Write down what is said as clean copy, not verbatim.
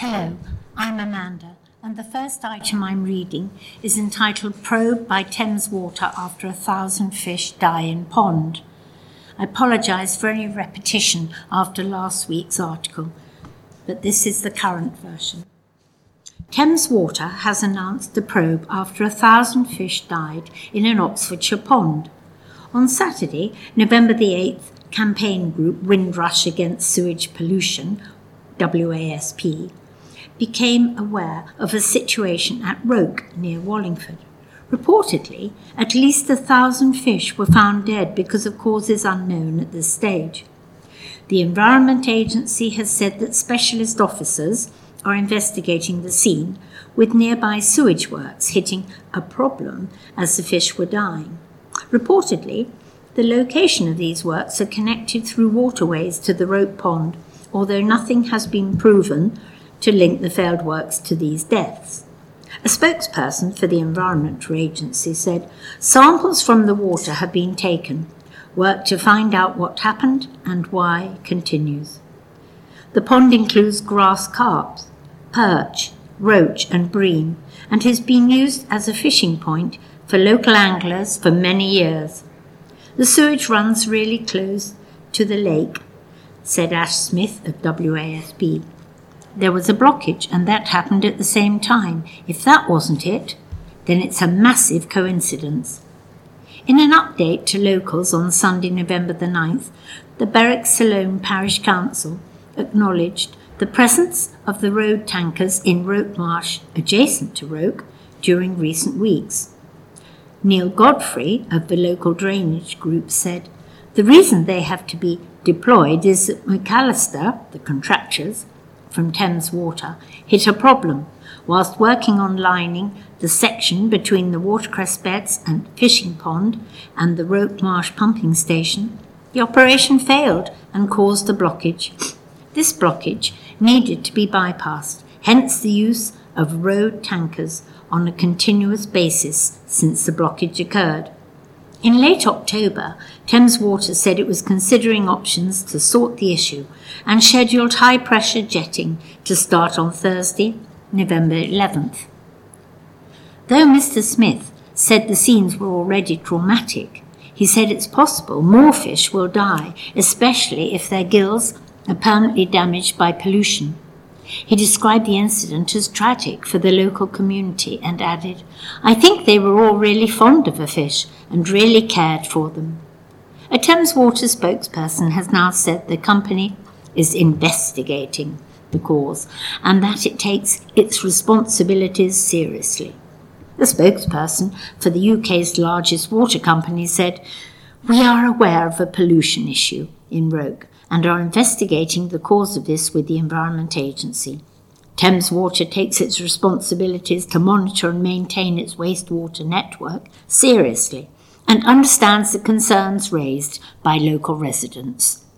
Hello, I'm Amanda, and the first item I'm reading is entitled Probe by Thames Water After 1,000 Fish Die in Pond. I apologise for any repetition after last week's article, but this is the current version. Thames Water has announced the probe after 1,000 fish died in an Oxfordshire pond. On Saturday, November the 8th, campaign group Windrush Against Sewage Pollution, WASP, became aware of a situation at Roke near Wallingford. Reportedly, at least 1,000 fish were found dead because of causes unknown at this stage. The Environment Agency has said that specialist officers are investigating the scene, with nearby sewage works hitting a problem as the fish were dying. Reportedly, the location of these works are connected through waterways to the Roke Pond, although nothing has been proven to link the failed works to these deaths. A spokesperson for the Environment Agency said, "Samples from the water have been taken. Work to find out what happened and why continues." The pond includes grass carp, perch, roach and bream, and has been used as a fishing point for local anglers for many years. "The sewage runs really close to the lake," said Ash Smith of WASP. "There was a blockage and that happened at the same time. If that wasn't it, then it's a massive coincidence." In an update to locals on Sunday, November the 9th, the Berwick-Salone Parish Council acknowledged the presence of the road tankers in Roke Marsh adjacent to Roke during recent weeks. Neil Godfrey of the local drainage group said, "The reason they have to be deployed is that McAllister, the contractors from Thames Water, hit a problem whilst working on lining the section between the watercress beds and fishing pond and the Roke Marsh pumping station. The operation failed and caused a blockage. This blockage needed to be bypassed, hence the use of road tankers on a continuous basis since the blockage occurred." In late October, Thames Water said it was considering options to sort the issue and scheduled high-pressure jetting to start on Thursday, November 11th. Though Mr. Smith said the scenes were already traumatic, he said it's possible more fish will die, especially if their gills are permanently damaged by pollution. He described the incident as tragic for the local community and added, "I think they were all really fond of the fish and really cared for them." A Thames Water spokesperson has now said the company is investigating the cause and that it takes its responsibilities seriously. The spokesperson for the UK's largest water company said, "We are aware of a pollution issue in Roke and are investigating the cause of this with the Environment Agency. Thames Water takes its responsibilities to monitor and maintain its wastewater network seriously and understands the concerns raised by local residents."